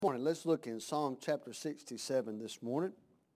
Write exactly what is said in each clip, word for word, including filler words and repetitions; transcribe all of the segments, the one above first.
Morning. Let's look in Psalm chapter sixty-seven this morning.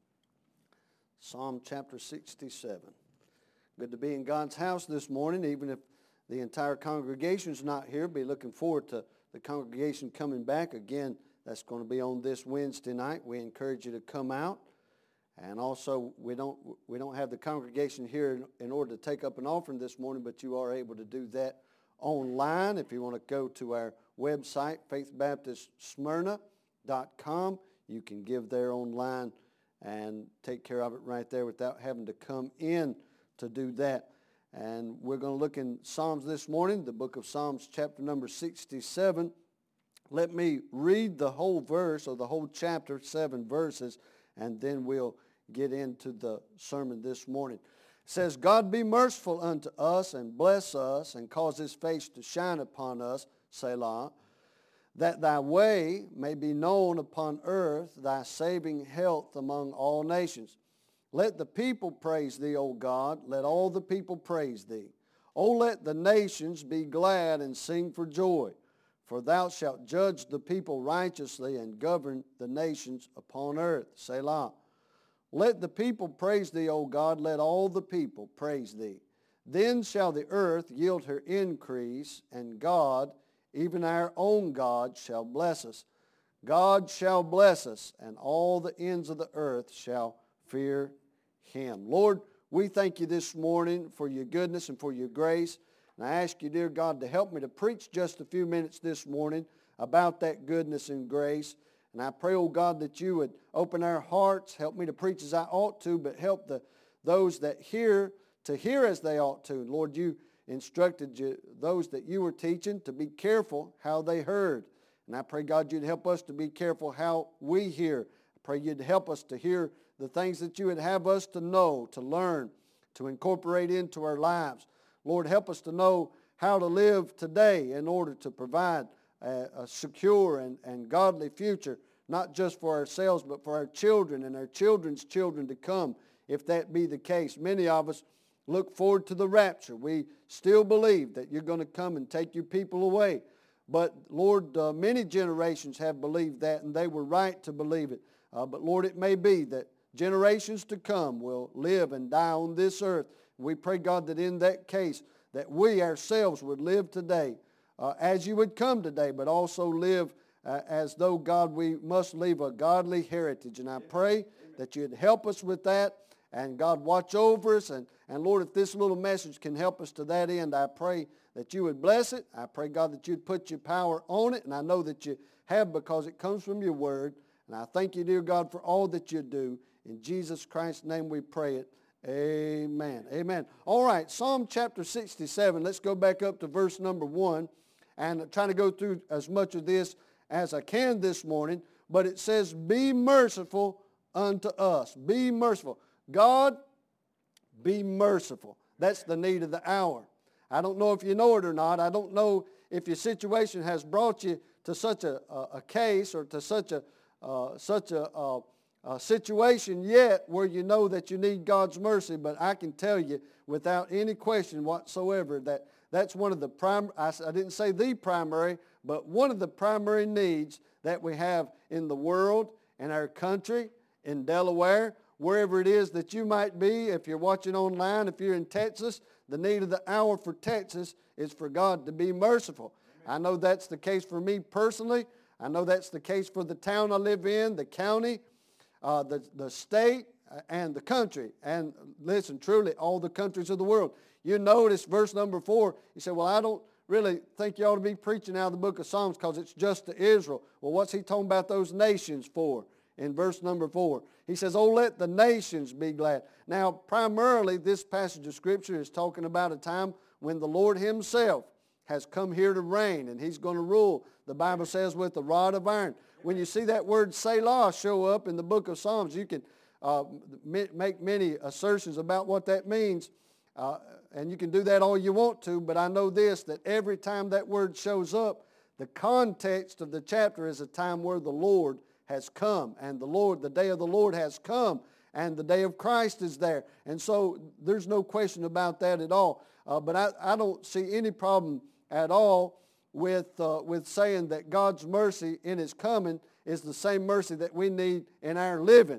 Psalm chapter sixty-seven. Good to be in God's house this morning, even if the entire congregation's not here. Be looking forward to the congregation coming back. Again, that's going to be on this Wednesday night. We encourage you to come out. And also, we don't we don't have the congregation here in, in order to take up an offering this morning, but you are able to do that online. If you want to go to our website, faith baptist smyrna dot com, you can give there online and take care of it right there without having to come in to do that. And we're going to look in Psalms this morning, the book of Psalms, chapter number sixty-seven. Let me read the whole verse, or the whole chapter, seven verses, and then we'll get into the sermon this morning. It says, God be merciful unto us, and bless us, and cause his face to shine upon us, Selah, that thy way may be known upon earth, thy saving health among all nations. Let the people praise thee, O God. Let all the people praise thee. O let the nations be glad and sing for joy. For thou shalt judge the people righteously and govern the nations upon earth. Selah. Let the people praise thee, O God. Let all the people praise thee. Then shall the earth yield her increase, and God, even our own God, shall bless us. God shall bless us, and all the ends of the earth shall fear him. Lord, we thank you this morning for your goodness and for your grace. And I ask you, dear God, to help me to preach just a few minutes this morning about that goodness and grace. And I pray, oh God, that you would open our hearts, help me to preach as I ought to, but help the those that hear to hear as they ought to. Lord, you instructed you, those that you were teaching to be careful how they heard. And I pray, God, you'd help us to be careful how we hear. I pray you'd help us to hear the things that you would have us to know, to learn, to incorporate into our lives. Lord, help us to know how to live today in order to provide a, a secure and, and godly future, not just for ourselves, but for our children and our children's children to come, if that be the case. Many of us look forward to the rapture. We still believe that you're going to come and take your people away. But, Lord, uh, many generations have believed that, and they were right to believe it. Uh, but, Lord, it may be that generations to come will live and die on this earth. We pray, God, that in that case, that we ourselves would live today uh, as you would come today, but also live uh, as though, God, we must leave a godly heritage. And I pray that you'd help us with that. And God, watch over us. And, and Lord, if this little message can help us to that end, I pray that you would bless it. I pray, God, that you'd put your power on it. And I know that you have, because it comes from your word. And I thank you, dear God, for all that you do. In Jesus Christ's name we pray it. Amen. Amen. All right, Psalm chapter sixty-seven. Let's go back up to verse number one. And I'm trying to go through as much of this as I can this morning. But it says, be merciful unto us. Be merciful. God, be merciful. That's the need of the hour. I don't know if you know it or not. I don't know if your situation has brought you to such a, a, a case or to such a uh, such a, a, a situation yet where you know that you need God's mercy. But I can tell you without any question whatsoever that that's one of the prime. I, I didn't say the primary, but one of the primary needs that we have in the world, in our country, in Delaware, wherever it is that you might be. If you're watching online, if you're in Texas, the need of the hour for Texas is for God to be merciful. Amen. I know that's the case for me personally. I know that's the case for the town I live in, the county, uh, the, the state, uh, and the country. And listen, truly, all the countries of the world. You notice verse number four, you say, well, I don't really think you ought to be preaching out of the book of Psalms because it's just to Israel. Well, what's he talking about those nations for? In verse number four, he says, oh, let the nations be glad. Now, primarily, this passage of Scripture is talking about a time when the Lord himself has come here to reign, and he's going to rule, the Bible says, with a rod of iron. When you see that word Selah show up in the book of Psalms, you can uh, make many assertions about what that means, uh, and you can do that all you want to, but I know this, that every time that word shows up, the context of the chapter is a time where the Lord has come, and the Lord, the day of the Lord has come, and the day of Christ is there. And so there's no question about that at all. Uh, but I, I don't see any problem at all with uh, with saying that God's mercy in his coming is the same mercy that we need in our living.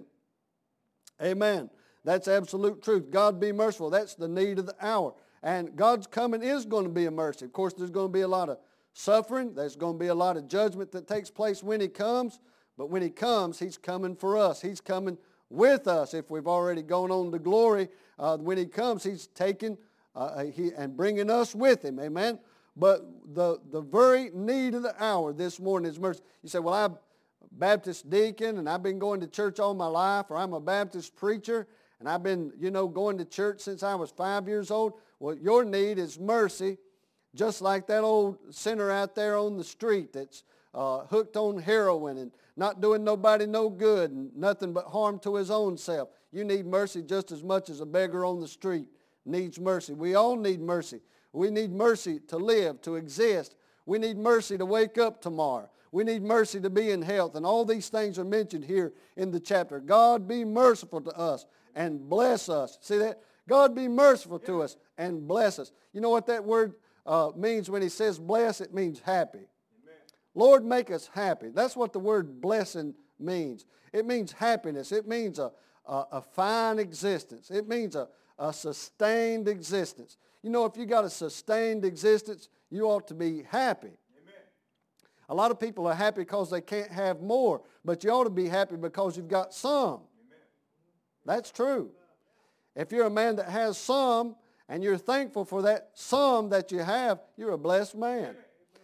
Amen. That's absolute truth. God be merciful. That's the need of the hour. And God's coming is going to be a mercy. Of course, there's going to be a lot of suffering. There's going to be a lot of judgment that takes place when He comes. But when He comes, He's coming for us. He's coming with us. If we've already gone on to glory, uh, when He comes, He's taking uh, he, and bringing us with Him. Amen. But the, the very need of the hour this morning is mercy. You say, well, I'm a Baptist deacon and I've been going to church all my life, or I'm a Baptist preacher and I've been, you know, going to church since I was five years old. Well, your need is mercy, just like that old sinner out there on the street that's uh, hooked on heroin and not doing nobody no good and nothing but harm to his own self. You need mercy just as much as a beggar on the street needs mercy. We all need mercy. We need mercy to live, to exist. We need mercy to wake up tomorrow. We need mercy to be in health. And all these things are mentioned here in the chapter. God be merciful to us and bless us. See that? God be merciful to us and bless us. You know what that word uh, means when He says bless? It means happy. Amen. Lord, make us happy. That's what the word blessing means. It means happiness. It means a, a, a fine existence. It means a, a sustained existence. You know, if you got a sustained existence, you ought to be happy. Amen. A lot of people are happy because they can't have more, but you ought to be happy because you've got some. Amen. That's true. If you're a man that has some and you're thankful for that some that you have, you're a blessed man.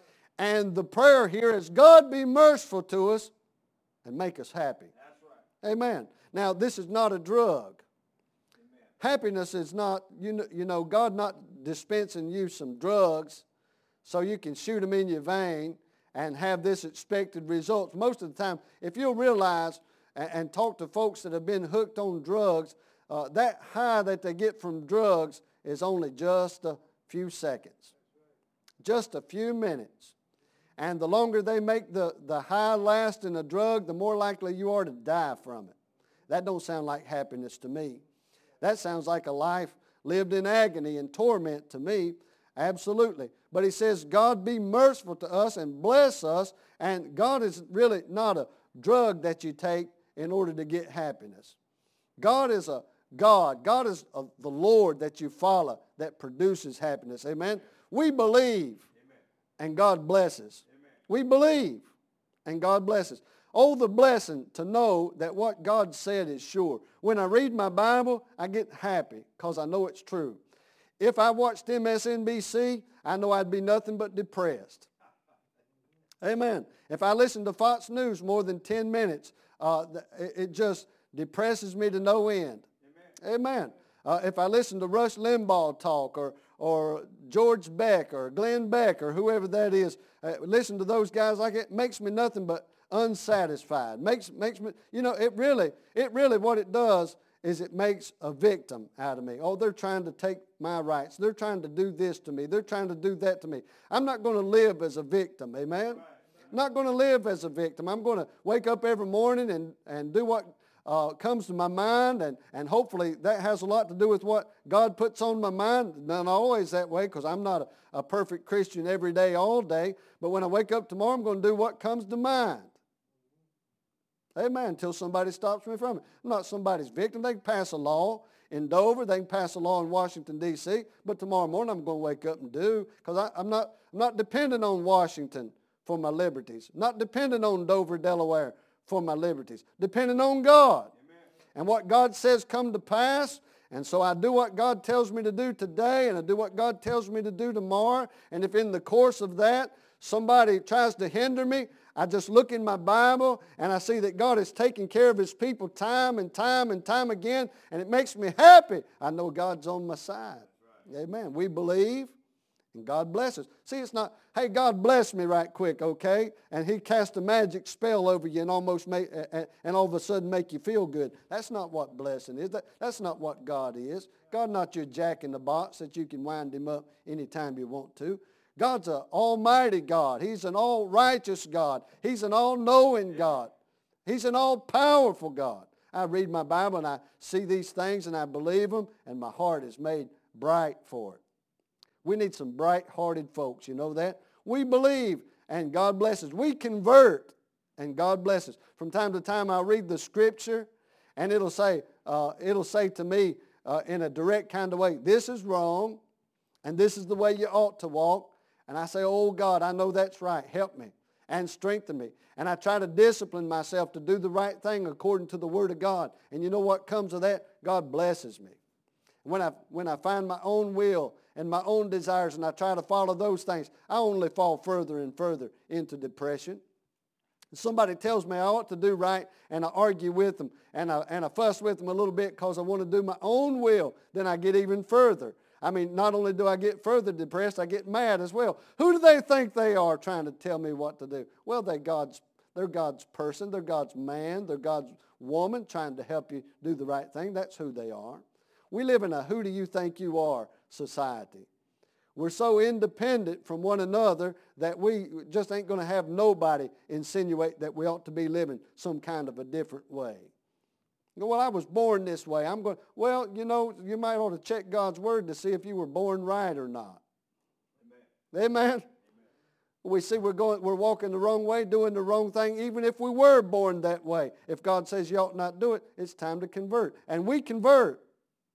And the prayer here is, God be merciful to us and make us happy. That's right. Amen. Now, this is not a drug. Amen. Happiness is not, you know, you know, God not dispensing you some drugs so you can shoot them in your vein and have this expected results. Most of the time, if you'll realize and, and talk to folks that have been hooked on drugs, uh, that high that they get from drugs is only just a few seconds, just a few minutes. And the longer they make the, the high last in a drug, the more likely you are to die from it. That don't sound like happiness to me. That sounds like a life lived in agony and torment to me. Absolutely. But He says, God be merciful to us and bless us. And God is really not a drug that you take in order to get happiness. God is a God. God is a, the Lord that you follow that produces happiness. Amen. We believe. And God blesses. Amen. We believe, and God blesses. Oh, the blessing to know that what God said is sure. When I read my Bible, I get happy because I know it's true. If I watched M S N B C, I know I'd be nothing but depressed. Amen. If I listen to Fox News more than ten minutes, uh, it just depresses me to no end. Amen. Amen. Uh, if I listen to Rush Limbaugh talk or or George Beck or Glenn Beck or whoever that is, uh, listen to those guys like it, it makes me nothing but unsatisfied. Makes makes me, you know, it really, it really what it does is it makes a victim out of me. Oh, they're trying to take my rights. They're trying to do this to me. They're trying to do that to me. I'm not going to live as a victim, amen? I'm not going to live as a victim. I'm going to wake up every morning and, and do what Uh, comes to my mind, and, and hopefully that has a lot to do with what God puts on my mind. Not always that way, because I'm not a, a perfect Christian every day, all day. But when I wake up tomorrow, I'm going to do what comes to mind. Amen. Until somebody stops me from it. I'm not somebody's victim. They can pass a law in Dover. They can pass a law in Washington, D C But tomorrow morning I'm going to wake up and do, because I'm not, I'm not dependent on Washington for my liberties. I'm not dependent on Dover, Delaware for my liberties, depending on God. Amen. And what God says come to pass. And so I do what God tells me to do today, and I do what God tells me to do tomorrow. And if in the course of that somebody tries to hinder me, I just look in my Bible and I see that God is taking care of His people time and time and time again, and it makes me happy. I know God's on my side. Right. Amen. We believe. And God blesses. See, it's not, hey, God bless me right quick, okay? And He cast a magic spell over you and almost make, and all of a sudden make you feel good. That's not what blessing is. That, that's not what God is. God not your jack in the box that you can wind Him up anytime you want to. God's an almighty God. He's an all-righteous God. He's an all-knowing God. He's an all-powerful God. I read my Bible and I see these things and I believe them, and my heart is made bright for it. We need some bright-hearted folks, you know that? We believe, and God blesses. We convert, And God blesses. From time to time I'll read the scripture and it'll say, uh, it'll say to me uh, in a direct kind of way, this is wrong and this is the way you ought to walk. And I say, oh God, I know that's right. Help me and strengthen me. And I try to discipline myself to do the right thing according to the Word of God. And you know what comes of that? God blesses me. When I, when I find my own will and my own desires and I try to follow those things, I only fall further and further into depression. Somebody tells me I ought to do right and I argue with them and I, and I fuss with them a little bit because I want to do my own will, then I get even further. I mean, not only do I get further depressed, I get mad as well. Who do they think they are trying to tell me what to do? Well, they're God's, they're God's person, they're God's man, they're God's woman trying to help you do the right thing. That's who they are. We live in a who do you think you are society. We're so independent from one another that we just ain't going to have nobody insinuate that we ought to be living some kind of a different way. You go, well, I was born this way. I'm going, well, you know, you might ought to check God's Word to see if you were born right or not. Amen. Amen? Amen. We see we're going, we're walking the wrong way, doing the wrong thing, even if we were born that way. If God says you ought not do it, it's time to convert. And we convert.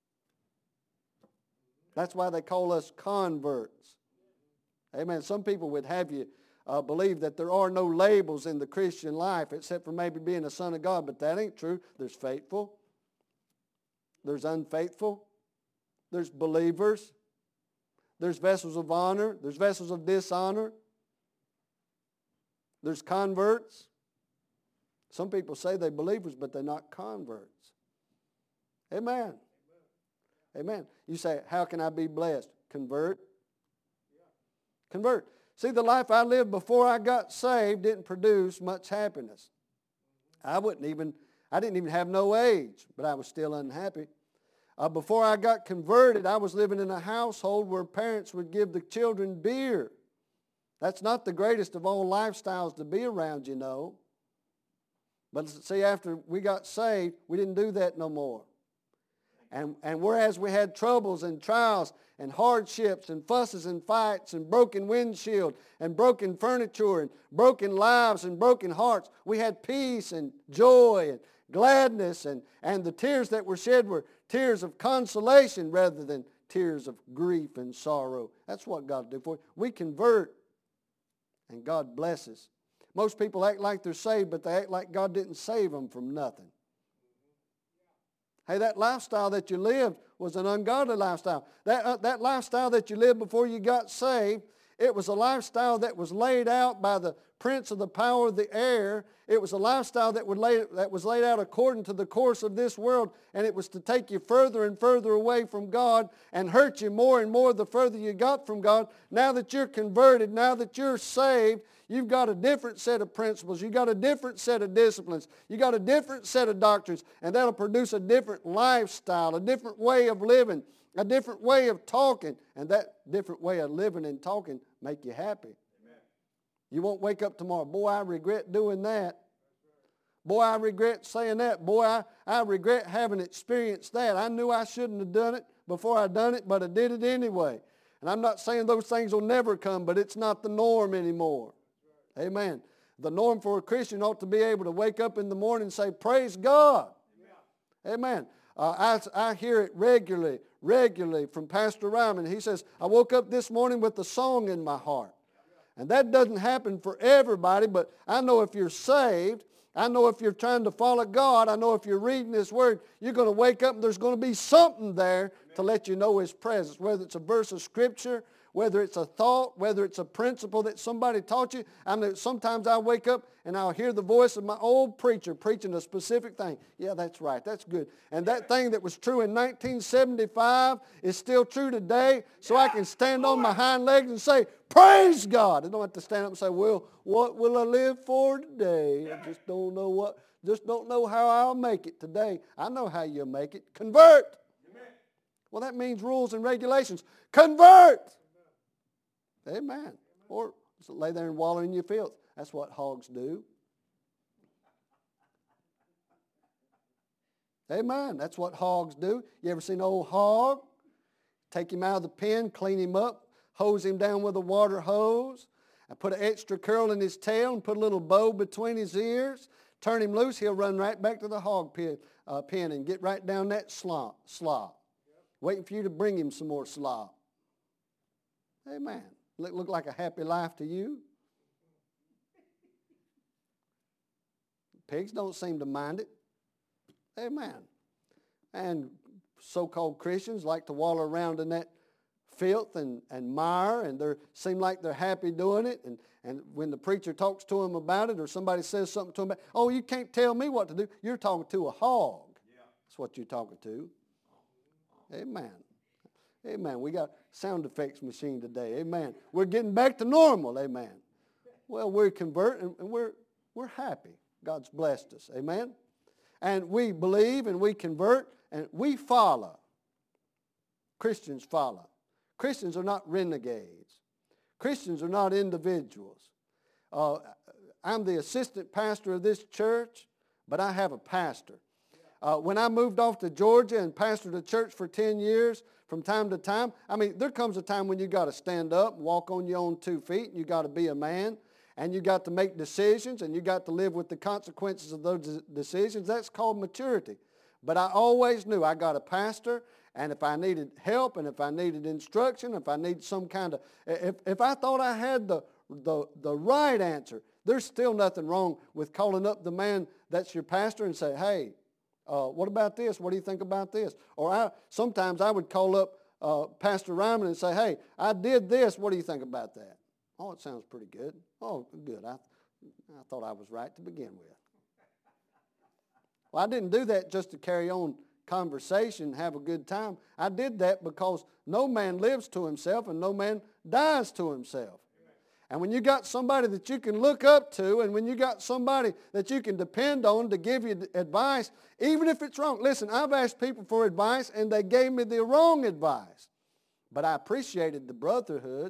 That's why they call us converts. Amen. Some people would have you uh, believe that there are no labels in the Christian life except for maybe being a son of God, but that ain't true. There's faithful. There's unfaithful. There's believers. There's vessels of honor. There's vessels of dishonor. There's converts. Some people say they're believers, but they're not converts. Amen. Amen. You say, how can I be blessed? Convert. Convert. See, the life I lived before I got saved didn't produce much happiness. I wouldn't even, I didn't even have no age, but I was still unhappy. Uh, before I got converted, I was living in a household where parents would give the children beer. That's not the greatest of all lifestyles to be around, you know. But see, after we got saved, we didn't do that no more. And, and whereas we had troubles and trials and hardships and fusses and fights and broken windshield and broken furniture and broken lives and broken hearts, we had peace and joy and gladness, and, and the tears that were shed were tears of consolation rather than tears of grief and sorrow. That's what God did for us. We convert and God blesses. Most people act like they're saved, but they act like God didn't save them from nothing. Hey, that lifestyle that you lived was an ungodly lifestyle. That, uh, that lifestyle that you lived before you got saved, it was a lifestyle that was laid out by the prince of the power of the air. It was a lifestyle that, would lay, that was laid out according to the course of this world, and it was to take you further and further away from God and hurt you more and more the further you got from God. Now that you're converted, now that you're saved, you've got a different set of principles. You've got a different set of disciplines. You've got a different set of doctrines, and that'll produce a different lifestyle, a different way of living, a different way of talking, and that different way of living and talking make you happy. Amen. You won't wake up tomorrow, boy, I regret doing that. Boy, I regret saying that. Boy, I, I regret having experienced that. I knew I shouldn't have done it before I done it, but I did it anyway. And I'm not saying those things will never come, but it's not the norm anymore. Amen. The norm for a Christian ought to be able to wake up in the morning and say, praise God. Amen. Amen. Uh, I, I hear it regularly, regularly from Pastor Ryman. He says, I woke up this morning with a song in my heart. And that doesn't happen for everybody, but I know if you're saved, I know if you're trying to follow God, I know if you're reading His Word, you're going to wake up and there's going to be something there to let you know His presence, whether it's a verse of Scripture, whether it's a thought, whether it's a principle that somebody taught you. I mean, sometimes I wake up and I'll hear the voice of my old preacher preaching a specific thing. Yeah, that's right. That's good. And that thing that was true in nineteen seventy-five is still true today. So I can stand on my hind legs and say, praise God. I don't have to stand up and say, well, what will I live for today? I just don't know what, just don't know how I'll make it today. I know how you'll make it. Convert. Well, that means rules and regulations. Convert. Amen. Or lay there and wallow in your filth. That's what hogs do. Amen. That's what hogs do. You ever seen an old hog? Take him out of the pen, clean him up, hose him down with a water hose, and put an extra curl in his tail and put a little bow between his ears, turn him loose, he'll run right back to the hog pen, uh, pen and get right down that slop, slop, waiting for you to bring him some more slop. Amen. Look, look like a happy life to you? Pigs don't seem to mind it. Amen. And so-called Christians like to wallow around in that filth and, and mire, and they seem like they're happy doing it. And, and when the preacher talks to them about it, or somebody says something to them about, oh, you can't tell me what to do. You're talking to a hog. Yeah. That's what you're talking to. Amen. Amen. We got sound effects machine today. Amen. We're getting back to normal. Amen. Well, we're converting, and we're we're happy. God's blessed us. Amen. And we believe, and we convert, and we follow. Christians follow. Christians are not renegades. Christians are not individuals. Uh, I'm the assistant pastor of this church, but I have a pastor. Uh, when I moved off to Georgia and pastored a church for ten years, from time to time, I mean, there comes a time when you got to stand up and walk on your own two feet, and you got to be a man, and you got to make decisions, and you got to live with the consequences of those decisions. That's called maturity. But I always knew I got a pastor, and if I needed help, and if I needed instruction, if I needed some kind of, if, if I thought I had the, the, the right answer, there's still nothing wrong with calling up the man that's your pastor and say, hey, uh, what about this? What do you think about this? Or I, sometimes I would call up uh, Pastor Ryman and say, hey, I did this. What do you think about that? Oh, it sounds pretty good. Oh, good. I, I thought I was right to begin with. Well, I didn't do that just to carry on conversation, have a good time. I did that because no man lives to himself and no man dies to himself. And when you got somebody that you can look up to, and when you got somebody that you can depend on to give you advice, even if it's wrong. Listen, I've asked people for advice and they gave me the wrong advice. But I appreciated the brotherhood.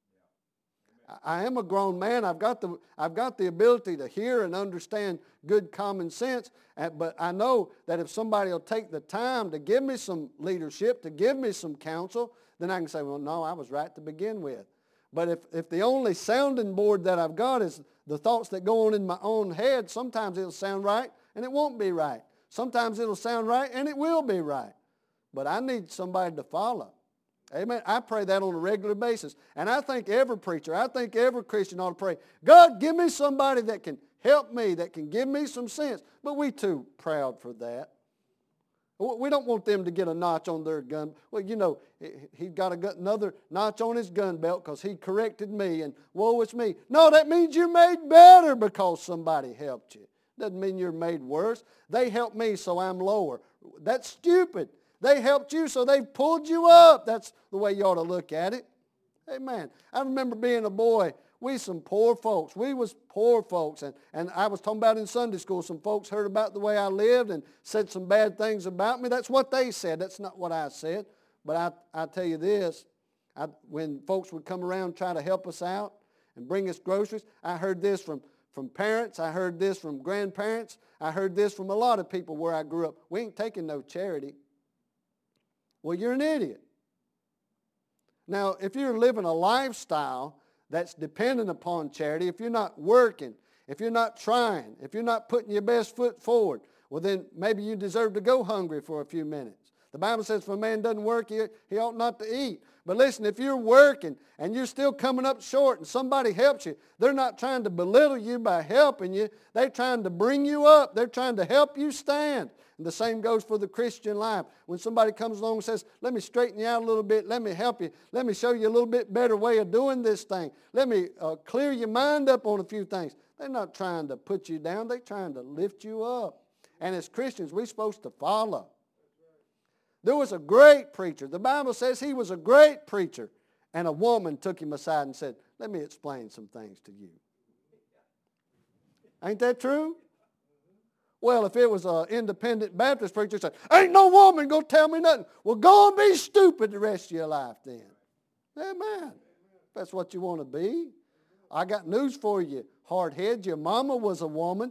I am a grown man. I've got the, I've got the ability to hear and understand good common sense. But I know that if somebody will take the time to give me some leadership, to give me some counsel, then I can say, well, no, I was right to begin with. But if, if the only sounding board that I've got is the thoughts that go on in my own head, sometimes it'll sound right and it won't be right. Sometimes it'll sound right and it will be right. But I need somebody to follow. Amen. I pray that on a regular basis. And I think every preacher, I think every Christian ought to pray, God, give me somebody that can help me, that can give me some sense. But we too proud for that. We don't want them to get a notch on their gun. Well, you know, he got a, another notch on his gun belt because he corrected me and woe is me. No, that means you're made better because somebody helped you. Doesn't mean you're made worse. They helped me, so I'm lower. That's stupid. They helped you, so they've pulled you up. That's the way you ought to look at it. Amen. I remember being a boy. We some poor folks. We was poor folks. And, and I was talking about in Sunday school, some folks heard about the way I lived and said some bad things about me. That's what they said. That's not what I said. But I, I tell you this, I, when folks would come around and try to help us out and bring us groceries, I heard this from, from parents. I heard this from grandparents. I heard this from a lot of people where I grew up. We ain't taking no charity. Well, you're an idiot. Now, if you're living a lifestyle that's dependent upon charity, if you're not working, if you're not trying, if you're not putting your best foot forward, well then maybe you deserve to go hungry for a few minutes. The Bible says if a man doesn't work, he, he ought not to eat. But listen, if you're working and you're still coming up short and somebody helps you, they're not trying to belittle you by helping you. They're trying to bring you up. They're trying to help you stand. And the same goes for the Christian life. When somebody comes along and says, let me straighten you out a little bit, let me help you, let me show you a little bit better way of doing this thing, let me uh, clear your mind up on a few things. They're not trying to put you down. They're trying to lift you up. And as Christians, we're supposed to follow. There was a great preacher. The Bible says he was a great preacher. And a woman took him aside and said, let me explain some things to you. Ain't that true? Well, if it was an independent Baptist preacher, said, ain't no woman going to tell me nothing. Well, go and be stupid the rest of your life then. Amen. If that's what you want to be. I got news for you, hardhead. Your mama was a woman.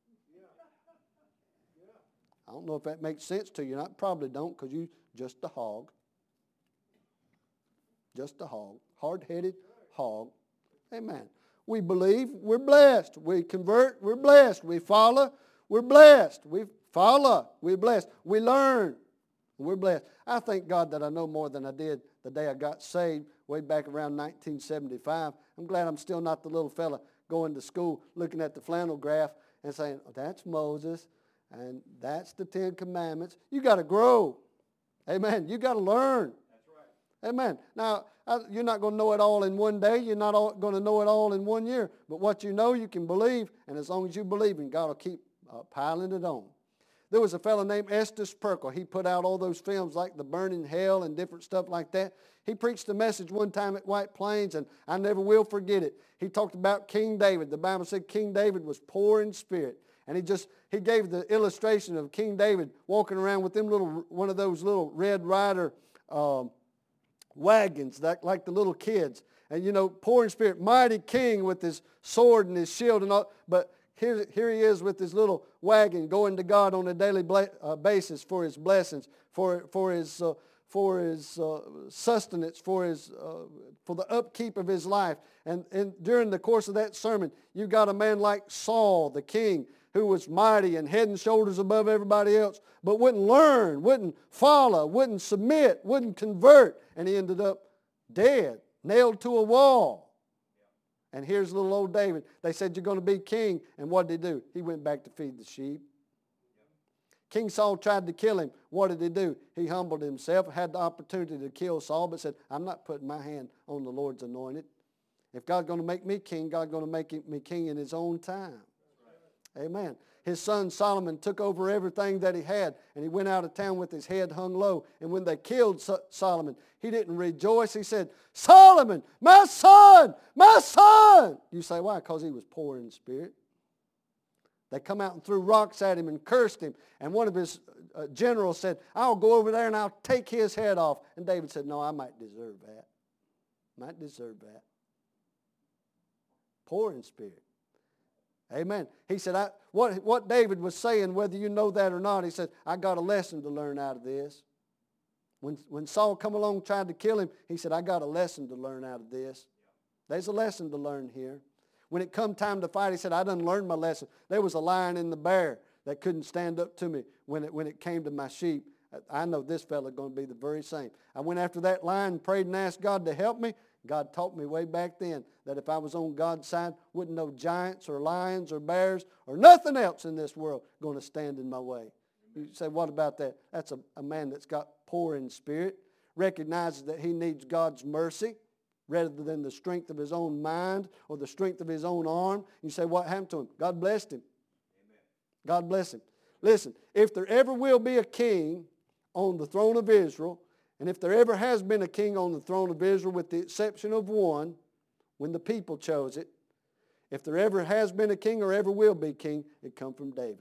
I don't know if that makes sense to you. I probably don't because you just a hog. Just a hog. Hard-headed hog. Amen. We believe, we're blessed. We convert, we're blessed. We follow, we're blessed. We follow, we're blessed. We learn, we're blessed. I thank God that I know more than I did the day I got saved way back around nineteen seventy-five. I'm glad I'm still not the little fella going to school looking at the flannel graph and saying, oh, that's Moses and that's the Ten Commandments. You got to grow. Amen. You got to learn. That's right. Amen. Now, you're not going to know it all in one day. You're not all going to know it all in one year. But what you know, you can believe. And as long as you believe in, God will keep uh, piling it on. There was a fellow named Estes Perkle. He put out all those films like The Burning Hell and different stuff like that. He preached a message one time at White Plains, and I never will forget it. He talked about King David. The Bible said King David was poor in spirit. And he just, he gave the illustration of King David walking around with them little, one of those little Red Rider um, wagons, that, like the little kids. And, you know, poor in spirit, mighty king with his sword and his shield and all. But here, here he is with his little wagon going to God on a daily bla- uh, basis for his blessings, for, for his, uh, for his uh, sustenance, for, his, uh, for the upkeep of his life. And, and during the course of that sermon, you got a man like Saul, the king, who was mighty and head and shoulders above everybody else, but wouldn't learn, wouldn't follow, wouldn't submit, wouldn't convert. And he ended up dead, nailed to a wall. And here's little old David. They said, you're going to be king. And what did he do? He went back to feed the sheep. King Saul tried to kill him. What did he do? He humbled himself, had the opportunity to kill Saul, but said, I'm not putting my hand on the Lord's anointed. If God's going to make me king, God's going to make me king in his own time. Amen. His son Solomon took over everything that he had, and he went out of town with his head hung low. And when they killed so- Solomon, he didn't rejoice. He said, Solomon, my son, my son. You say, why? Because he was poor in spirit. They come out and threw rocks at him and cursed him. And one of his uh, generals said, I'll go over there and I'll take his head off. And David said, no, I might deserve that. Might deserve that. Poor in spirit. Amen. He said, I, what, what David was saying, whether you know that or not, he said, I got a lesson to learn out of this. When, when Saul come along and tried to kill him, he said, I got a lesson to learn out of this. There's a lesson to learn here. When it come time to fight, he said, I done learned my lesson. There was a lion and the bear that couldn't stand up to me when it, when it came to my sheep. I know this fella going to be the very same. I went after that lion and prayed and asked God to help me. God taught me way back then that if I was on God's side, wouldn't no giants or lions or bears or nothing else in this world going to stand in my way. You say, what about that? That's a, a man that's got poor in spirit, recognizes that he needs God's mercy rather than the strength of his own mind or the strength of his own arm. You say, what happened to him? God blessed him. Amen. God bless him. Listen, if there ever will be a king on the throne of Israel, and if there ever has been a king on the throne of Israel with the exception of one, when the people chose it, if there ever has been a king or ever will be king, it come from David.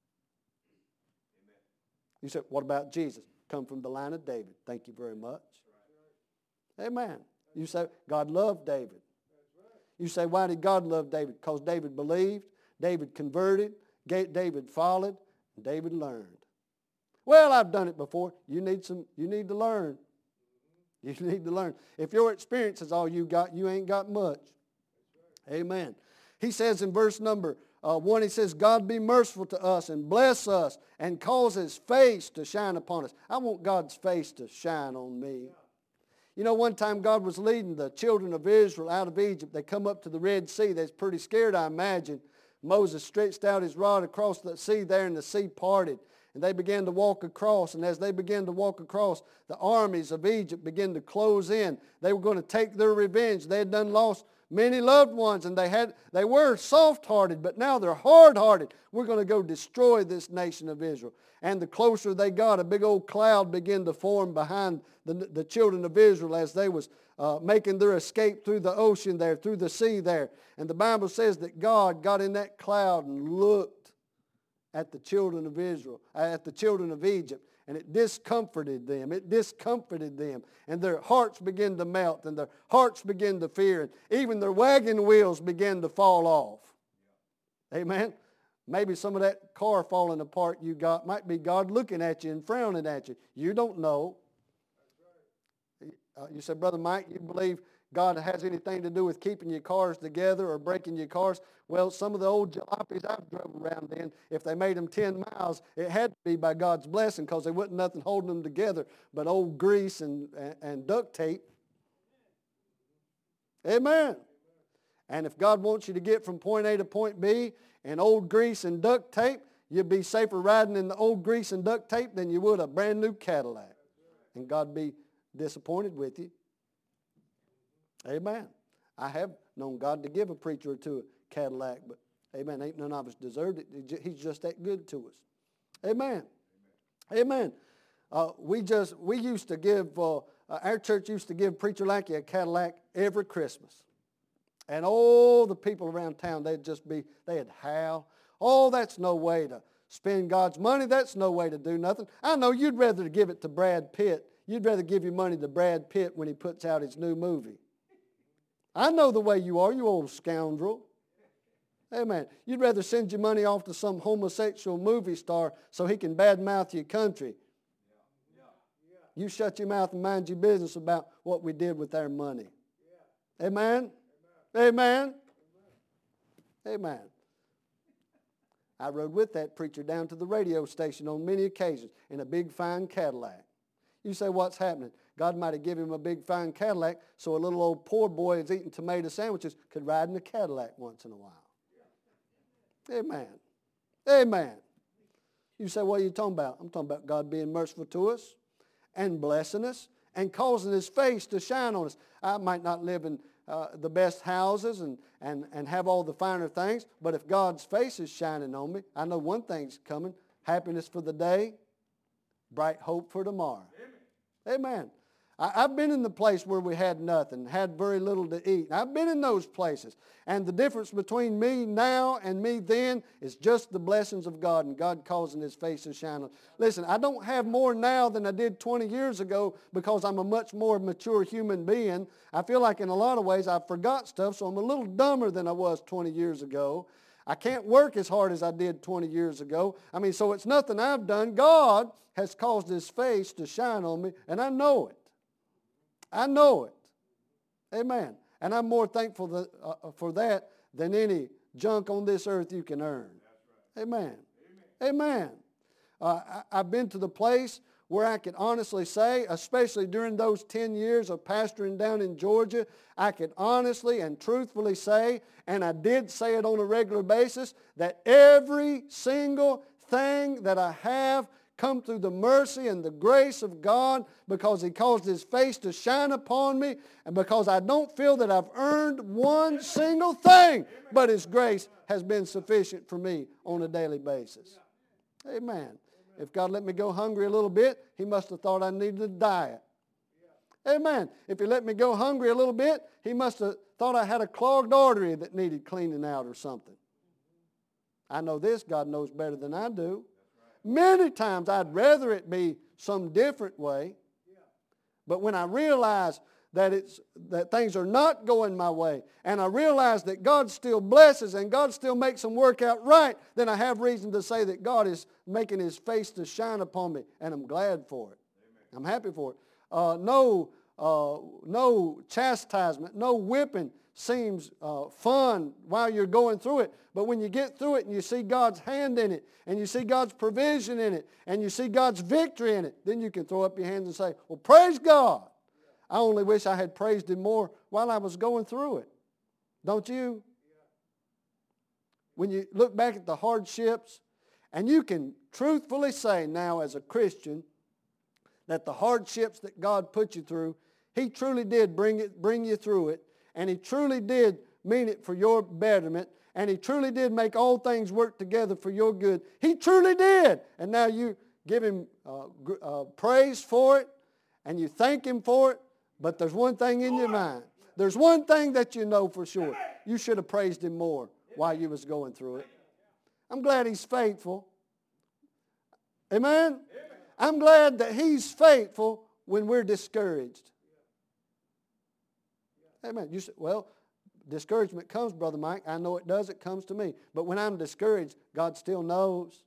Amen. You said, what about Jesus? Come from the line of David. Thank you very much. Right. Amen. You say, God loved David. Right. You say, why did God love David? Because David believed, David converted, David followed, and David learned. Well, I've done it before. You need some. You need to learn. You need to learn. If your experience is all you got, you ain't got much. Amen. He says in verse number uh, one, he says, God be merciful to us and bless us and cause his face to shine upon us. I want God's face to shine on me. You know, one time God was leading the children of Israel out of Egypt. They come up to the Red Sea. They was pretty scared, I imagine. Moses stretched out his rod across the sea there, and the sea parted. And they began to walk across, and as they began to walk across, the armies of Egypt began to close in. They were going to take their revenge. They had done lost many loved ones, and they had they were soft-hearted, but now they're hard-hearted. We're going to go destroy this nation of Israel. And the closer they got, a big old cloud began to form behind the, the children of Israel as they was uh, making their escape through the ocean there, through the sea there. And the Bible says that God got in that cloud and looked at the children of Israel, at the children of Egypt, and it discomforted them. It discomforted them, and their hearts began to melt, and their hearts began to fear, and even their wagon wheels began to fall off. Amen. Maybe some of that car falling apart you got might be God looking at you and frowning at you. You don't know. Uh, you said, Brother Mike, you believe God has anything to do with keeping your cars together or breaking your cars. Well, some of the old jalopies I've drove around in, if they made them ten miles, it had to be by God's blessing because there wasn't nothing holding them together but old grease and, and, and duct tape. Amen. And if God wants you to get from point A to point B in old grease and duct tape, you'd be safer riding in the old grease and duct tape than you would a brand new Cadillac. And God be disappointed with you. Amen. I have known God to give a preacher or two a Cadillac, but amen, ain't none of us deserved it. He's just that good to us. Amen. Amen. Uh, we just, we used to give, uh, uh, our church used to give Preacher Lackey a Cadillac every Christmas. And all the people around town, they'd just be, they'd howl. Oh, that's no way to spend God's money. That's no way to do nothing. I know you'd rather give it to Brad Pitt. You'd rather give your money to Brad Pitt when he puts out his new movie. I know the way you are, you old scoundrel. Amen. You'd rather send your money off to some homosexual movie star so he can badmouth your country. You shut your mouth and mind your business about what we did with our money. Amen? Amen? Amen. I rode with that preacher down to the radio station on many occasions in a big fine Cadillac. You say, what's happening? God might have given him a big fine Cadillac so a little old poor boy that's eating tomato sandwiches could ride in a Cadillac once in a while. Amen. Amen. You say, what are you talking about? I'm talking about God being merciful to us and blessing us and causing his face to shine on us. I might not live in uh, the best houses and, and, and have all the finer things, but if God's face is shining on me, I know one thing's coming, happiness for the day, bright hope for tomorrow. Amen. Amen. I, I've been in the place where we had nothing, had very little to eat. I've been in those places. And the difference between me now and me then is just the blessings of God and God causing his face to shine on. Listen, I don't have more now than I did twenty years ago because I'm a much more mature human being. I feel like in a lot of ways I forgot stuff, so I'm a little dumber than I was twenty years ago. I can't work as hard as I did twenty years ago. I mean, so it's nothing I've done. God has caused his face to shine on me, and I know it. I know it. Amen. And I'm more thankful that, uh, for that than any junk on this earth you can earn. Right. Amen. Amen. Amen. Uh, I, I've been to the place where I can honestly say, especially during those ten years of pastoring down in Georgia, I could honestly and truthfully say, and I did say it on a regular basis, that every single thing that I have come through the mercy and the grace of God because he caused his face to shine upon me and because I don't feel that I've earned one single thing, but his grace has been sufficient for me on a daily basis. Amen. If God let me go hungry a little bit, he must have thought I needed a diet. Amen. If he let me go hungry a little bit, he must have thought I had a clogged artery that needed cleaning out or something. I know this, God knows better than I do. Many times I'd rather it be some different way. But when I realize that it's that things are not going my way, and I realize that God still blesses and God still makes them work out right, then I have reason to say that God is making his face to shine upon me, and I'm glad for it. Amen. I'm happy for it. Uh, no, uh, no chastisement, no whipping seems uh, fun while you're going through it. But when you get through it and you see God's hand in it, and you see God's provision in it, and you see God's victory in it, then you can throw up your hands and say, well, praise God. I only wish I had praised him more while I was going through it. Don't you? When you look back at the hardships, and you can truthfully say now as a Christian that the hardships that God put you through, he truly did bring it, bring you through it. And he truly did mean it for your betterment. And he truly did make all things work together for your good. He truly did. And now you give him uh, uh, praise for it. And you thank him for it. But there's one thing in your mind. There's one thing that you know for sure. You should have praised him more while you was going through it. I'm glad he's faithful. Amen? I'm glad that he's faithful when we're discouraged. Amen. You say, well, discouragement comes, Brother Mike. I know it does. It comes to me. But when I'm discouraged, God still knows.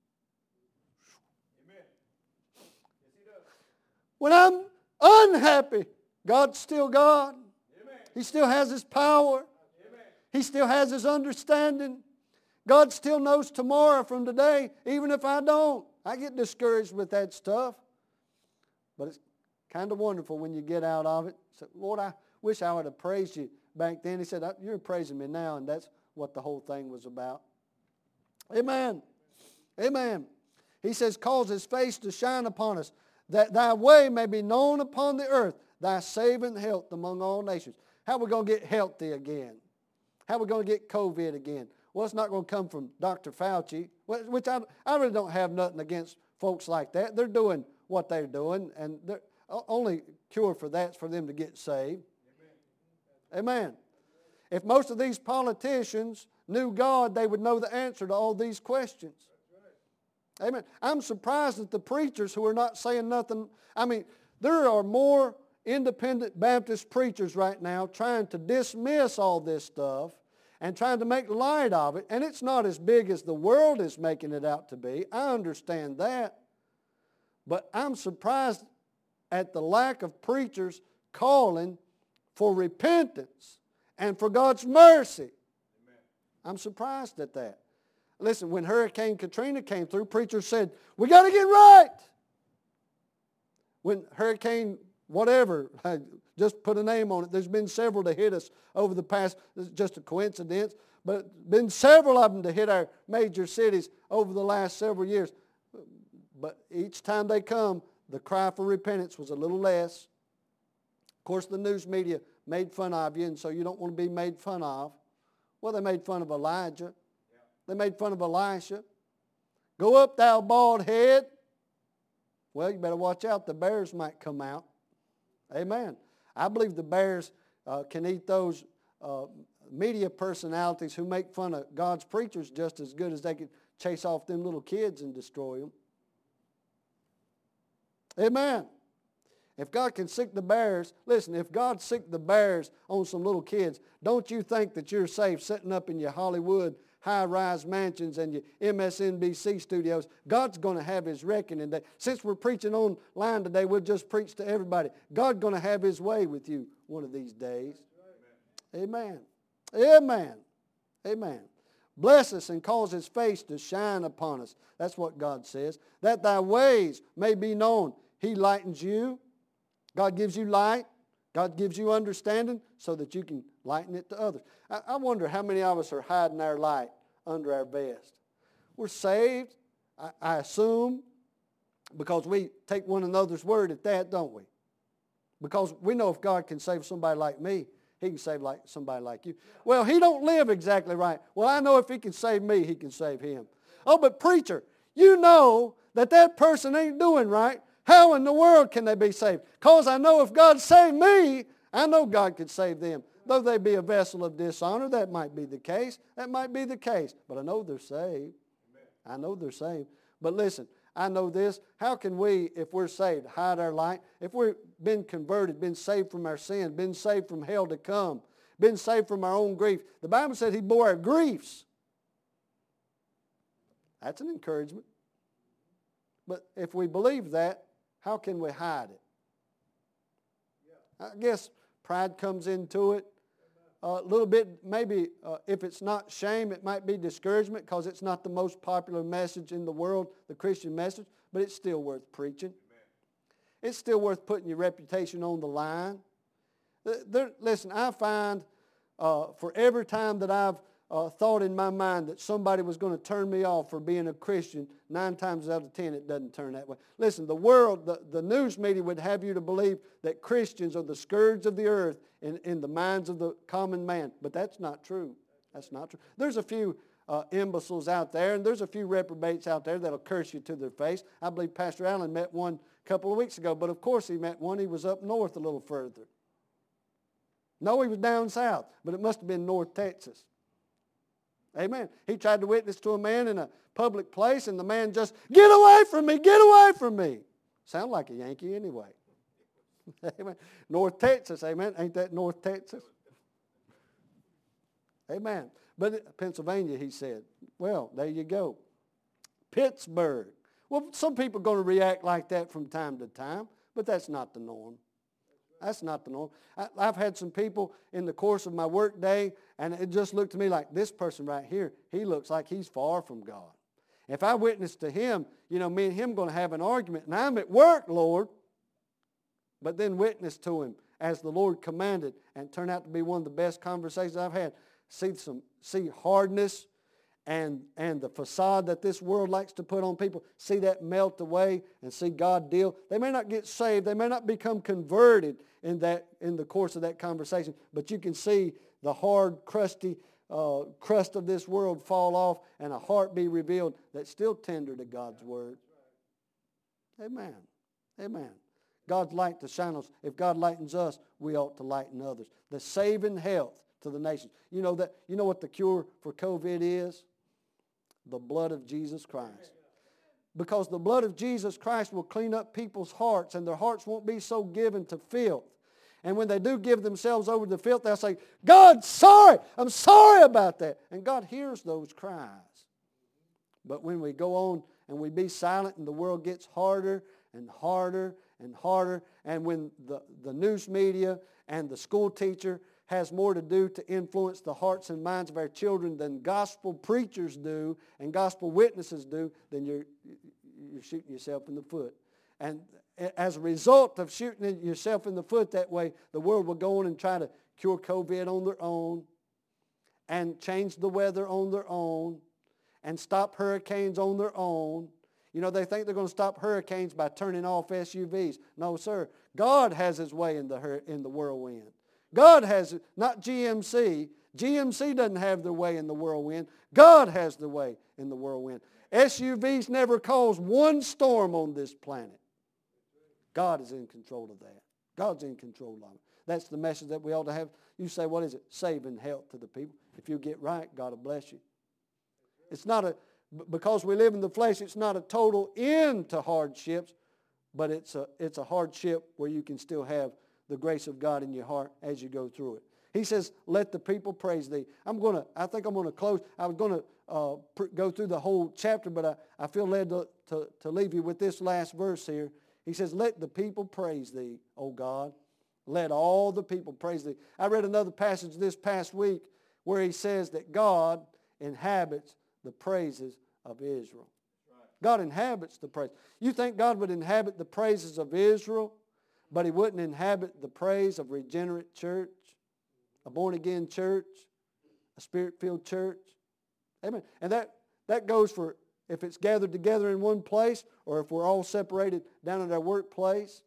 Amen. Yes, he does. When I'm unhappy, God's still God. Amen. He still has His power. He still has His understanding. God still knows tomorrow from today, even if I don't. I get discouraged with that stuff. But it's kind of wonderful when you get out of it. So, Lord, I wish I would have praised you back then. He said, you're praising me now, and that's what the whole thing was about. Amen. Amen. He says, cause His face to shine upon us, that thy way may be known upon the earth, thy saving health among all nations. How are we going to get healthy again? How are we going to get COVID again? Well, it's not going to come from Doctor Fauci, which I, I really don't have nothing against folks like that. They're doing what they're doing, and the only cure for that is for them to get saved. Amen. Amen. If most of these politicians knew God, they would know the answer to all these questions. Right. Amen. I'm surprised at the preachers who are not saying nothing. I mean, there are more independent Baptist preachers right now trying to dismiss all this stuff and trying to make light of it, and it's not as big as the world is making it out to be. I understand that. But I'm surprised at the lack of preachers calling for repentance and for God's mercy. Amen. I'm surprised at that. Listen, when Hurricane Katrina came through, preachers said, we got to get right. When Hurricane whatever, just put a name on it, there's been several to hit us over the past, it's just a coincidence, but been several of them to hit our major cities over the last several years. But each time they come, the cry for repentance was a little less. Of course, the news media made fun of you, and so you don't want to be made fun of. Well, they made fun of Elijah. They made fun of Elisha. Go up, thou bald head. Well, you better watch out. The bears might come out. Amen. I believe the bears uh, can eat those uh, media personalities who make fun of God's preachers just as good as they can chase off them little kids and destroy them. Amen. If God can sick the bears, listen, if God sick the bears on some little kids, don't you think that you're safe sitting up in your Hollywood high-rise mansions and your M S N B C studios? God's going to have His reckoning day. Since we're preaching online today, we'll just preach to everybody. God's going to have His way with you one of these days. Amen. Amen. Amen. Bless us and cause His face to shine upon us. That's what God says. That thy ways may be known. He lightens you. God gives you light. God gives you understanding so that you can lighten it to others. I, I wonder how many of us are hiding our light under our vest. We're saved, I, I assume, because we take one another's word at that, don't we? Because we know if God can save somebody like me, He can save like somebody like you. Well, he don't live exactly right. Well, I know if He can save me, He can save him. Oh, but preacher, you know that that person ain't doing right. How in the world can they be saved? Because I know if God saved me, I know God could save them. Though they be a vessel of dishonor, that might be the case. That might be the case. But I know they're saved. Amen. I know they're saved. But listen, I know this. How can we, if we're saved, hide our light? If we've been converted, been saved from our sin, been saved from hell to come, been saved from our own grief. The Bible said He bore our griefs. That's an encouragement. But if we believe that, how can we hide it? I guess pride comes into it. A little bit, maybe uh, if it's not shame, it might be discouragement because it's not the most popular message in the world, the Christian message, but it's still worth preaching. Amen. It's still worth putting your reputation on the line. There, listen, I find uh, for every time that I've uh, thought in my mind that somebody was going to turn me off for being a Christian, nine times out of ten it doesn't turn that way. Listen, the world, the, the news media would have you to believe that Christians are the scourge of the earth in, in the minds of the common man. But that's not true. That's not true. There's a few uh, imbeciles out there, and there's a few reprobates out there that'll curse you to their face. I believe Pastor Allen met one a couple of weeks ago, but of course he met one. He was up north a little further. No, he was down south, but it must have been North Texas. Amen. He tried to witness to a man in a public place, and the man just, get away from me, get away from me. Sound like a Yankee anyway. Amen. North Texas, amen. Ain't that North Texas? Amen. But Pennsylvania, he said. Well, there you go. Pittsburgh. Well, some people are going to react like that from time to time, but that's not the norm. That's not the norm. I, I've had some people in the course of my work day, and it just looked to me like this person right here, he looks like he's far from God. If I witness to him, you know, me and him going to have an argument, and I'm at work, Lord, but then witness to him as the Lord commanded, and turn out to be one of the best conversations I've had. See some, see hardness and and the facade that this world likes to put on people. See that melt away and see God deal. They may not get saved. They may not become converted in that in the course of that conversation, but you can see the hard, crusty uh, crust of this world fall off and a heart be revealed that's still tender to God's word. Amen. Amen. God's light to shine on us. If God lightens us, we ought to lighten others. The saving health to the nations. You know that. You know what the cure for COVID is? The blood of Jesus Christ. Because the blood of Jesus Christ will clean up people's hearts, and their hearts won't be so given to filth. And when they do give themselves over to filth, they'll say, God, sorry, I'm sorry about that. And God hears those cries. But when we go on and we be silent and the world gets harder and harder and harder, and when the, the news media and the school teacher has more to do to influence the hearts and minds of our children than gospel preachers do and gospel witnesses do, then you're, you're shooting yourself in the foot. And as a result of shooting yourself in the foot that way, the world will go on and try to cure COVID on their own and change the weather on their own and stop hurricanes on their own. You know, they think they're going to stop hurricanes by turning off S U Vs. No, sir. God has his way in the in the whirlwind. God has, not G M C. G M C doesn't have their way in the whirlwind. God has the way in the whirlwind. S U Vs never cause one storm on this planet. God is in control of that. God's in control of it. That's the message that we ought to have. You say, what is it? Saving health to the people. If you get right, God will bless you. It's not a, because we live in the flesh, it's not a total end to hardships, but it's a, it's a hardship where you can still have the grace of God in your heart as you go through it. He says, let the people praise thee. I'm going to, I think I'm going to close. I was going to uh, pr- go through the whole chapter, but I, I feel led to, to, to leave you with this last verse here. He says, let the people praise thee, O God. Let all the people praise thee. I read another passage this past week where he says that God inhabits the praises of Israel. God inhabits the praise. You think God would inhabit the praises of Israel, but he wouldn't inhabit the praise of regenerate church, a born-again church, a spirit-filled church? Amen. And that, that goes for if it's gathered together in one place or if we're all separated down at our workplace.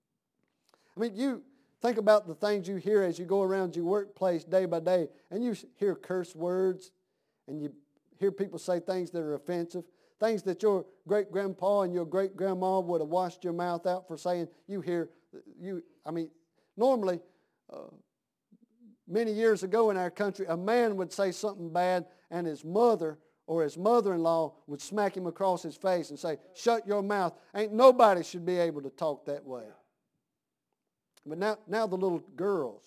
I mean, you think about the things you hear as you go around your workplace day by day, and you hear curse words, and you hear people say things that are offensive, things that your great-grandpa and your great-grandma would have washed your mouth out for saying. You hear, you. I mean, normally, uh, many years ago in our country, a man would say something bad, and his mother or his mother-in-law would smack him across his face and say, shut your mouth. Ain't nobody should be able to talk that way. But now, now the little girls.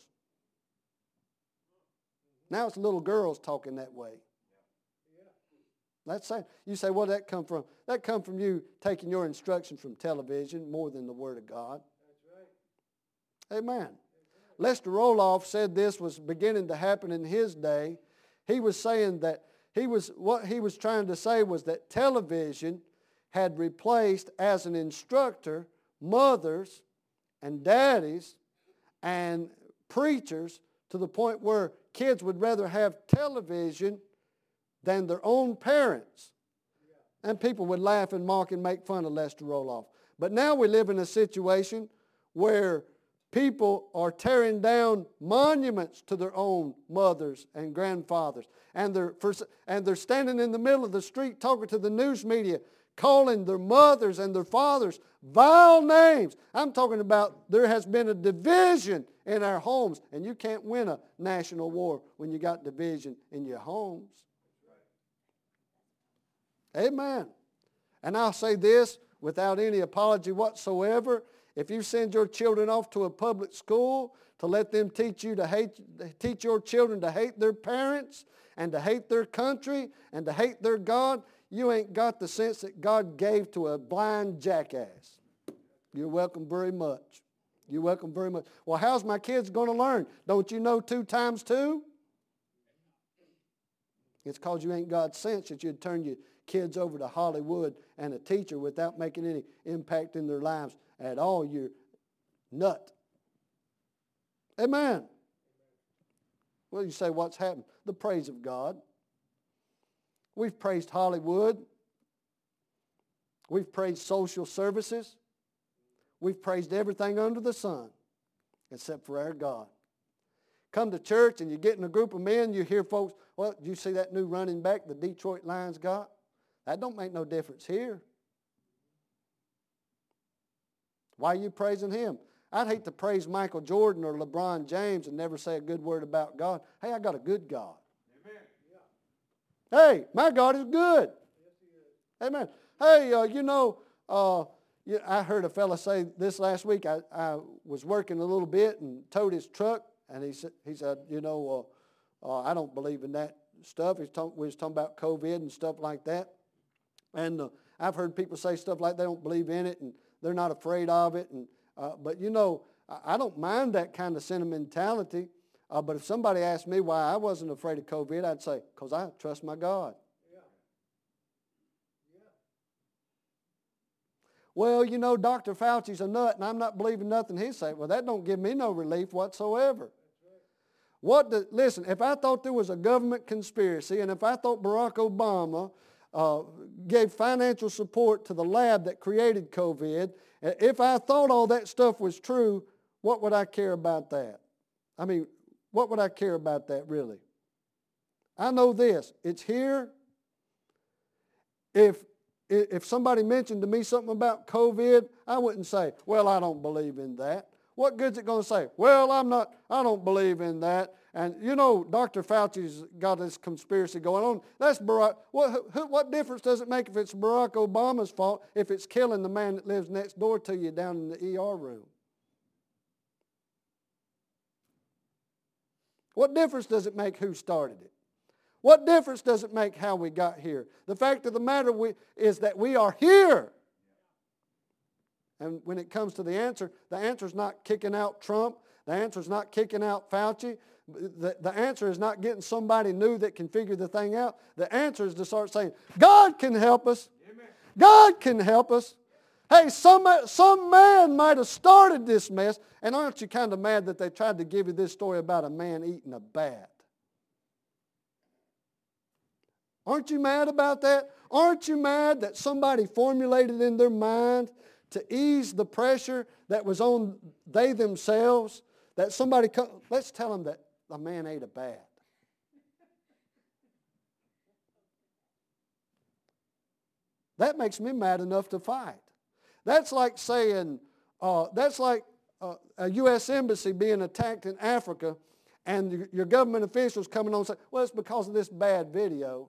Now it's little girls talking that way. That's saying, you say, where did that come from? That come from you taking your instruction from television more than the Word of God. That's right. Amen. Amen. Lester Roloff said this was beginning to happen in his day. He was saying that he was what he was trying to say was that television had replaced as an instructor mothers and daddies and preachers to the point where kids would rather have television than their own parents. And people would laugh and mock and make fun of Lester Roloff. But now we live in a situation where people are tearing down monuments to their own mothers and grandfathers. And they're, and they're standing in the middle of the street talking to the news media, calling their mothers and their fathers vile names. I'm talking about there has been a division in our homes, and you can't win a national war when you got division in your homes. Amen. And I'll say this without any apology whatsoever. If you send your children off to a public school to let them teach you to hate, teach your children to hate their parents and to hate their country and to hate their God, you ain't got the sense that God gave to a blind jackass. You're welcome very much. You're welcome very much. Well, how's my kids going to learn? Don't you know two times two? It's because you ain't got sense that you'd turn your kids over to Hollywood and a teacher without making any impact in their lives at all. You're nut. Amen. Well, you say, what's happened? The praise of God. We've praised Hollywood. We've praised social services. We've praised everything under the sun except for our God. Come to church and you get in a group of men, you hear folks, well, did you see that new running back the Detroit Lions got? That don't make no difference here. Why are you praising him? I'd hate to praise Michael Jordan or LeBron James and never say a good word about God. Hey, I got a good God. Amen. Hey, my God is good. Yes, he is. Amen. Hey, uh, you know, uh, I heard a fella say this last week. I, I was working a little bit and towed his truck, and he said, he said, you know, uh, uh, I don't believe in that stuff. He's talk, we was talking about COVID and stuff like that. And uh, I've heard people say stuff like they don't believe in it and they're not afraid of it. And uh, but, you know, I, I don't mind that kind of sentimentality. Uh, but if somebody asked me why I wasn't afraid of COVID, I'd say, because I trust my God. Yeah. Yeah. Well, you know, Doctor Fauci's a nut and I'm not believing nothing he said. Well, that don't give me no relief whatsoever. What the, listen, if I thought there was a government conspiracy and if I thought Barack Obama uh, gave financial support to the lab that created COVID, if I thought all that stuff was true, what would I care about that? I mean, what would I care about that really? I know this. It's here. If, if somebody mentioned to me something about COVID, I wouldn't say, well, I don't believe in that. What good's it going to say? Well, I'm not, I don't believe in that. And you know, Doctor Fauci's got this conspiracy going on. That's Barack. What, what difference does it make if it's Barack Obama's fault if it's killing the man that lives next door to you down in the E R room? What difference does it make who started it? What difference does it make how we got here? The fact of the matter we, is that we are here. And when it comes to the answer, the answer is not kicking out Trump. The answer is not kicking out Fauci. The, the answer is not getting somebody new that can figure the thing out. The answer is to start saying, God can help us. Amen. God can help us. Hey, some, some man might have started this mess. And aren't you kind of mad that they tried to give you this story about a man eating a bat? Aren't you mad about that? Aren't you mad that somebody formulated in their mind to ease the pressure that was on they themselves, that somebody, come, let's tell them that a man ate a bat. That makes me mad enough to fight. That's like saying, uh, that's like uh, a U S embassy being attacked in Africa and your government officials coming on and saying, well, it's because of this bad video.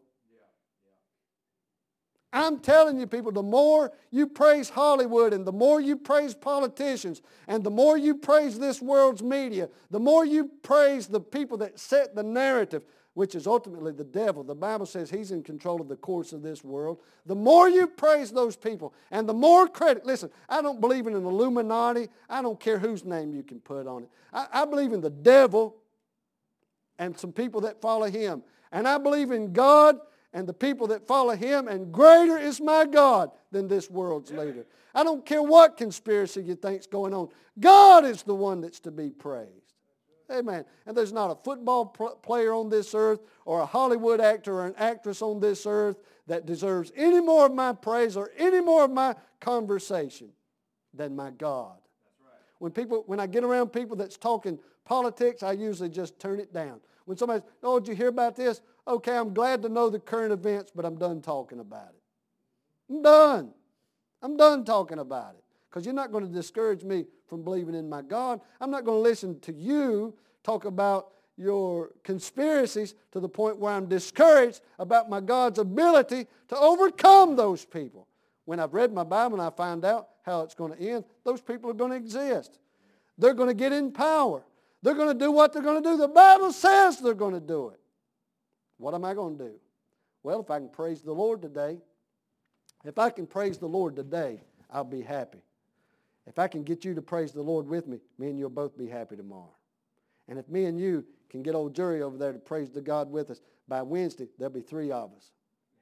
I'm telling you people, the more you praise Hollywood and the more you praise politicians and the more you praise this world's media, the more you praise the people that set the narrative, which is ultimately the devil. The Bible says he's in control of the course of this world. The more you praise those people and the more credit. Listen, I don't believe in an Illuminati. I don't care whose name you can put on it. I, I believe in the devil and some people that follow him. And I believe in God and the people that follow him, and greater is my God than this world's leader. I don't care what conspiracy you think's going on. God is the one that's to be praised. Amen. And there's not a football player on this earth or a Hollywood actor or an actress on this earth that deserves any more of my praise or any more of my conversation than my God. That's right. When people, when I get around people that's talking politics, I usually just turn it down. When somebody, oh, did you hear about this? Okay, I'm glad to know the current events, but I'm done talking about it. I'm done. I'm done talking about it. Because you're not going to discourage me from believing in my God. I'm not going to listen to you talk about your conspiracies to the point where I'm discouraged about my God's ability to overcome those people. When I've read my Bible and I find out how it's going to end, those people are going to exist. They're going to get in power. They're going to do what they're going to do. The Bible says they're going to do it. What am I going to do? Well, if I can praise the Lord today, if I can praise the Lord today, I'll be happy. If I can get you to praise the Lord with me, me and you'll both be happy tomorrow. And if me and you can get old Jury over there to praise the God with us, by Wednesday, there'll be three of us.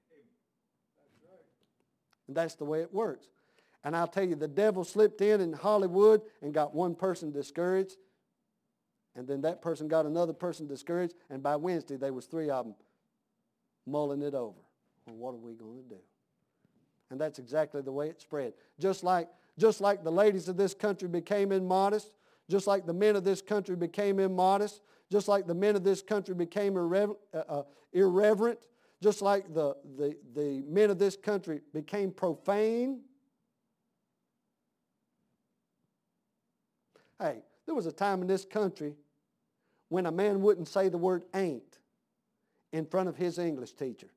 And that's the way it works. And I'll tell you, the devil slipped in in Hollywood and got one person discouraged. And then that person got another person discouraged. And by Wednesday, there was three of them mulling it over. Well, what are we going to do? And that's exactly the way it spread. Just like, just like the ladies of this country became immodest, just like the men of this country became immodest, just like the men of this country became irrever- uh, uh, irreverent, just like the, the, the men of this country became profane. Hey, there was a time in this country when a man wouldn't say the word ain't in front of his English teacher.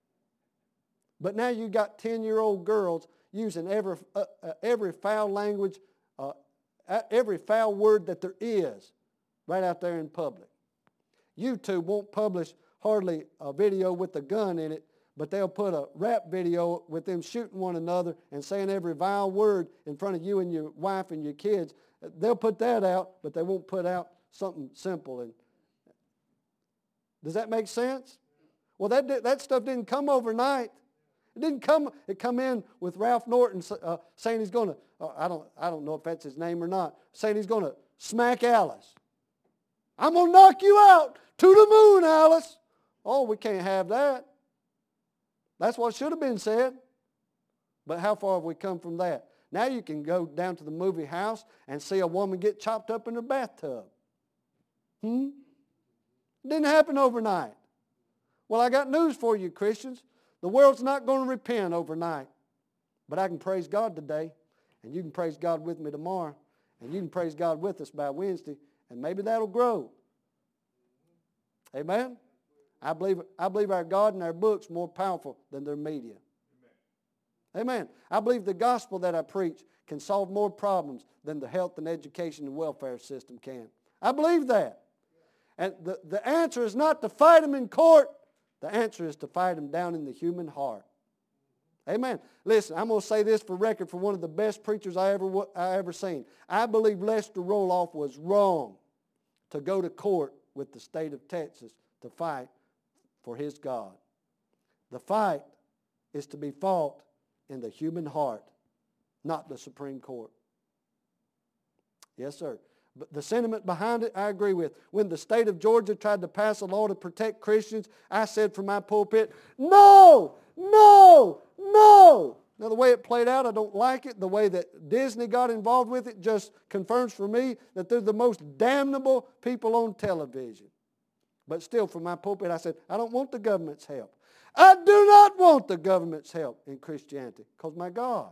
But now you got ten-year-old girls using every, uh, uh, every foul language, uh, every foul word that there is right out there in public. YouTube won't publish hardly a video with a gun in it, but they'll put a rap video with them shooting one another and saying every vile word in front of you and your wife and your kids. They'll put that out, but they won't put out something simple. And does that make sense? Well, that, that stuff didn't come overnight. It didn't come, it come in with Ralph Norton uh, saying he's going to, uh, I don't I don't know if that's his name or not, saying he's going to smack Alice. I'm going to knock you out to the moon, Alice. Oh, we can't have that. That's what should have been said. But how far have we come from that? Now you can go down to the movie house and see a woman get chopped up in her bathtub. Hmm? It didn't happen overnight. Well, I got news for you, Christians. The world's not going to repent overnight. But I can praise God today, and you can praise God with me tomorrow, and you can praise God with us by Wednesday, and maybe that'll grow. Amen? I believe, I believe our God and our book's more powerful than their media. Amen. I believe the gospel that I preach can solve more problems than the health and education and welfare system can. I believe that. And the, the answer is not to fight them in court. The answer is to fight them down in the human heart. Amen. Listen, I'm going to say this for record for one of the best preachers I ever I ever seen. I believe Lester Roloff was wrong to go to court with the state of Texas to fight for his God. The fight is to be fought in the human heart, not the Supreme Court. Yes, sir. But the sentiment behind it, I agree with. When the state of Georgia tried to pass a law to protect Christians, I said from my pulpit, no, no, no. Now, the way it played out, I don't like it. The way that Disney got involved with it just confirms for me that they're the most damnable people on television. But still, from my pulpit, I said, I don't want the government's help. I do not want the government's help in Christianity because my God.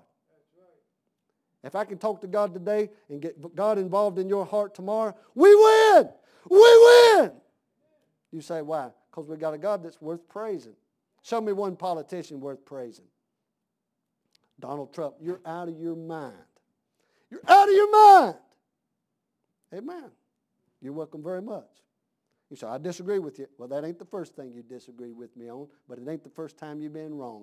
If I can talk to God today and get God involved in your heart tomorrow, we win! We win! You say, why? Because we got a God that's worth praising. Show me one politician worth praising. Donald Trump, you're out of your mind. You're out of your mind. Amen. You're welcome very much. You say, I disagree with you. Well, that ain't the first thing you disagree with me on, but it ain't the first time you've been wrong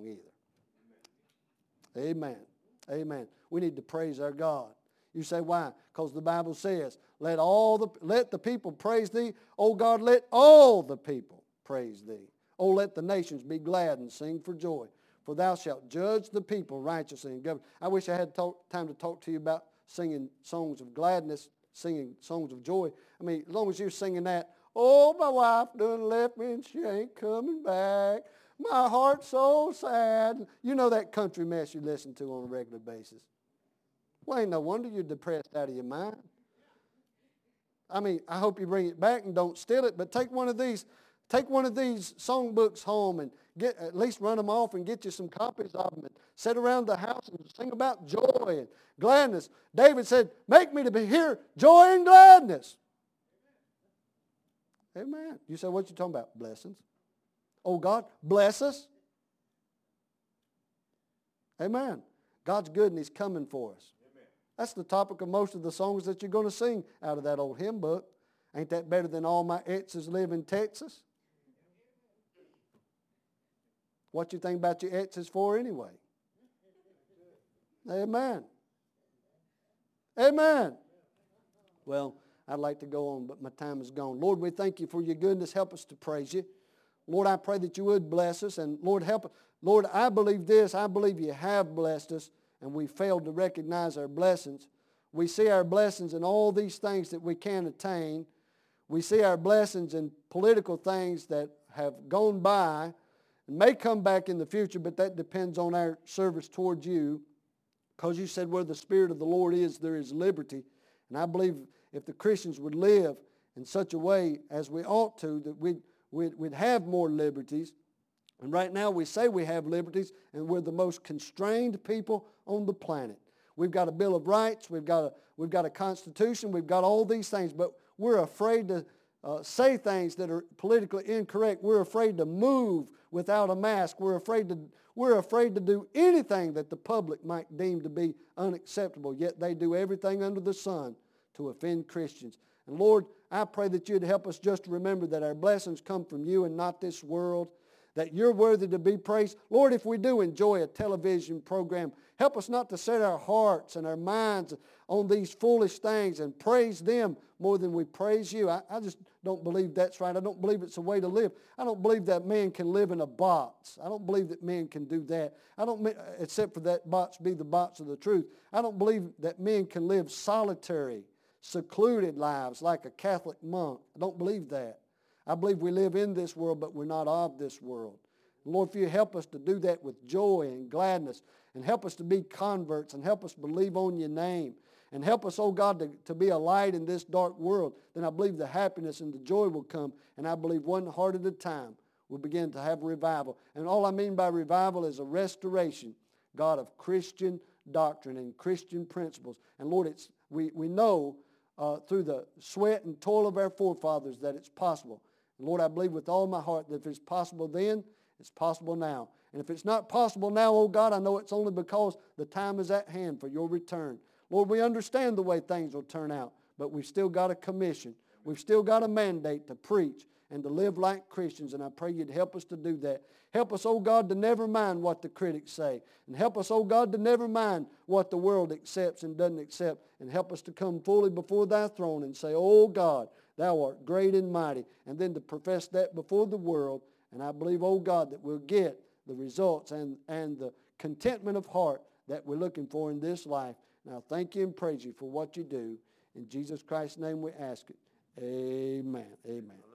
either. Amen. Amen. We need to praise our God. You say, why? Because the Bible says, let all the let the people praise thee. Oh God, let all the people praise thee. Oh, let the nations be glad and sing for joy. For thou shalt judge the people righteously and govern. I wish I had talk, time to talk to you about singing songs of gladness, singing songs of joy. I mean, as long as you're singing that, oh, my wife done left me and she ain't coming back. My heart's so sad. You know that country mess you listen to on a regular basis. Well, ain't no wonder you're depressed out of your mind. I mean, I hope you bring it back and don't steal it, but take one of these, take one of these songbooks home and get at least run them off and get you some copies of them and sit around the house and sing about joy and gladness. David said, make me to be hear joy and gladness. Amen. You say, what you talking about? Blessings. Oh, God, bless us. Amen. God's good and he's coming for us. Amen. That's the topic of most of the songs that you're going to sing out of that old hymn book. Ain't that better than all my exes live in Texas? What you think about your exes for anyway? Amen. Amen. Well, I'd like to go on, but my time is gone. Lord, we thank you for your goodness. Help us to praise you. Lord, I pray that you would bless us. And Lord, help us. Lord, I believe this. I believe you have blessed us, and we failed to recognize our blessings. We see our blessings in all these things that we can attain. We see our blessings in political things that have gone by and may come back in the future, but that depends on our service towards you, because you said where the Spirit of the Lord is, there is liberty. And I believe if the Christians would live in such a way as we ought to, that we'd, we'd, we'd have more liberties. And right now we say we have liberties, and we're the most constrained people on the planet. We've got a Bill of Rights, we've got a, we've got a Constitution, we've got all these things, but we're afraid to uh, say things that are politically incorrect. We're afraid to move without a mask. We're afraid to, we're afraid to do anything that the public might deem to be unacceptable, yet they do everything under the sun to offend Christians. And Lord, I pray that you'd help us just to remember that our blessings come from you and not this world, that you're worthy to be praised. Lord, if we do enjoy a television program, help us not to set our hearts and our minds on these foolish things and praise them more than we praise you. I, I just don't believe that's right. I don't believe it's a way to live. I don't believe that man can live in a box. I don't believe that men can do that. I don't, except for that box be the box of the truth. I don't believe that men can live solitary, secluded lives like a Catholic monk. I don't believe that. I believe we live in this world, but we're not of this world. Lord, if you help us to do that with joy and gladness, and help us to be converts, and help us believe on your name, and help us, oh God, to, to be a light in this dark world, then I believe the happiness and the joy will come, and I believe one heart at a time we'll begin to have revival. And all I mean by revival is a restoration, God, of Christian doctrine and Christian principles. And Lord, it's we, we know uh, through the sweat and toil of our forefathers that it's possible. And Lord, I believe with all my heart that if it's possible then, it's possible now. And if it's not possible now, oh God, I know it's only because the time is at hand for your return. Lord, we understand the way things will turn out, but we've still got a commission. We've still got a mandate to preach and to live like Christians, and I pray you'd help us to do that. Help us, oh God, to never mind what the critics say. And help us, oh God, to never mind what the world accepts and doesn't accept. And help us to come fully before thy throne and say, oh God, thou art great and mighty. And then to profess that before the world. And I believe, oh God, that we'll get the results and, and the contentment of heart that we're looking for in this life. Now thank you and praise you for what you do. In Jesus Christ's name we ask it. Amen. Amen.